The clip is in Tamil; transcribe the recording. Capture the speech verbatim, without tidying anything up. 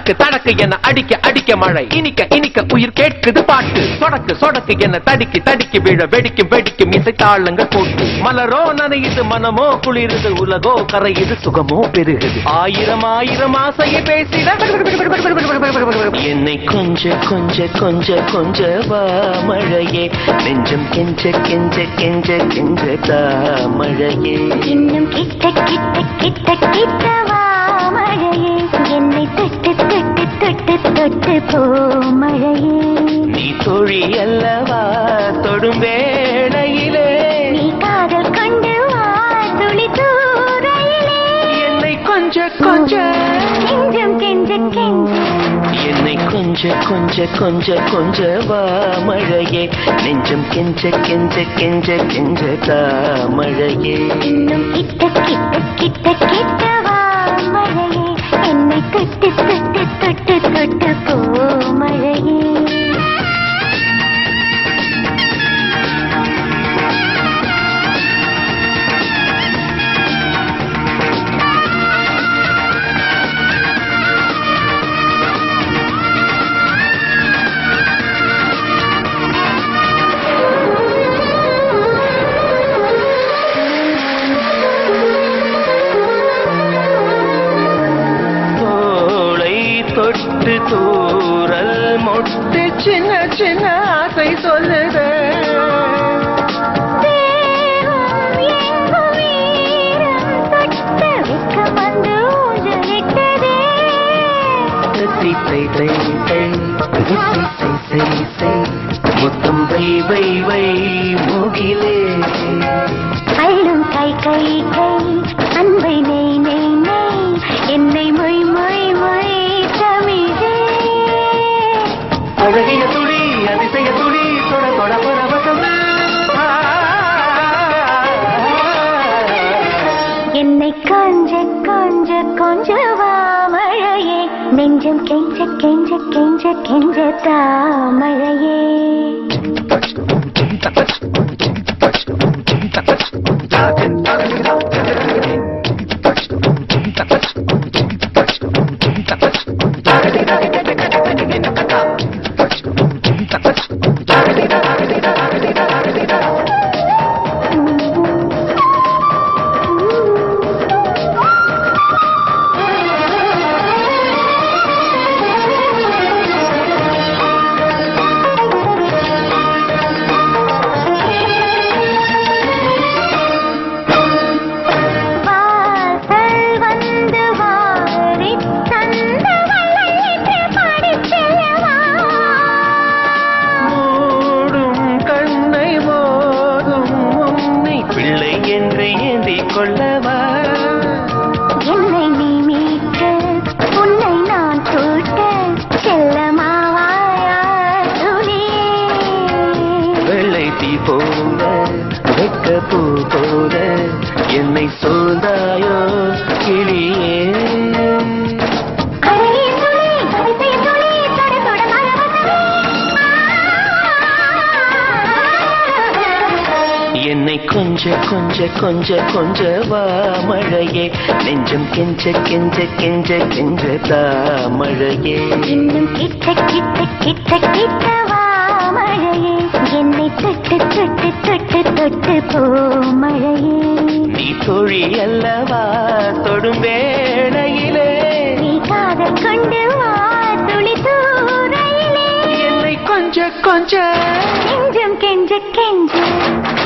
தடக்கு தடக்கு என அடிக்க அடிக்க மழை இனிக்க இனிக்க உயிர் கேட்குது பாட்டு சொடக்கு சொடக்கு என தடிக்கி தடிக்கி விழ வெடிக்கும் வெடிக்கும் இசை தாளங்கள் போட்டு மலரோ நனையுது மனமோ குளிருது உலகோ கரையுது சுகமோ பெருகுது ஆயிரம் ஆயிரம் ஆசையை பேசிட என்னை கொஞ்ச கொஞ்ச கொஞ்ச கொஞ்ச வா மழையே நெஞ்சம் கெஞ்ச கெஞ்ச கெஞ்ச கெஞ்ச தா மழையே இன்னும் கிட்ட கிட்ட கிட்ட கிட்ட வா மழையே என்னை தொட்டு தொட்டு தொட்டு தொட்டு போ மழையே நீ தோழி அல்லவா தொடும் வேளையிலே நீ காதல் கொண்டு வா துளி தூரையிலே என்னை கொஞ்ச கொஞ்ச கெஞ்சம் கெஞ்ச கெஞ்ச என்னை கொஞ்ச கொஞ்ச கொஞ்ச கொஞ்ச வா மழையே நெஞ்சம் கெஞ்ச கெஞ்ச கெஞ்ச கெஞ்ச தா மழையே இன்னும் கிட்ட கிட்ட கிட்ட கிட்ட வா மழையே என்னை தொட்டு தொட்டு தொட்டு தொட்டு போ மழையே தொட்டு தூரல் மொட்டு சின்ன சின்ன ஆசை சொல்லுது முத்தம் வை வை வை மூகிலே அள்ளும் கை கை கை அன்பை நெய் நெய் நெய் என்னை மொய் மொய் மொய் தமிழே அழகிய துளி அதிசய துளி தொட தொட பரவசம் என்னை கொஞ்ச கொஞ்ச கொஞ்ச வா மழையே நெஞ்சம் கெஞ்ச கெஞ்ச கெஞ்ச கெஞ்ச தா மழையே என்னை நீ மீட்ட உன்னை நான் கூட்ட செல்லமாவாயா துளியே வெள்ளை தீ போல வெக்க பூ போல என்னை சோதாயோ கிளியே என்னை கொஞ்ச கொஞ்ச கொஞ்ச கொஞ்ச வா மழையே நெஞ்சம் கெஞ்ச கெஞ்ச கெஞ்ச கெஞ்ச தா மழையே இன்னும் கிட்ட கிட்ட கிட்ட கிட்ட வா மழையே என்னை தொட்டு தொட்டு தொட்டு தொட்டு போ மழையே நீ தோழி அல்லவா தொடும் வேளையிலே நீ காதல் கொண்டு வா துளி தூரையிலே என்னை கொஞ்ச கொஞ்ச கெஞ்சம் கெஞ்ச கெஞ்ச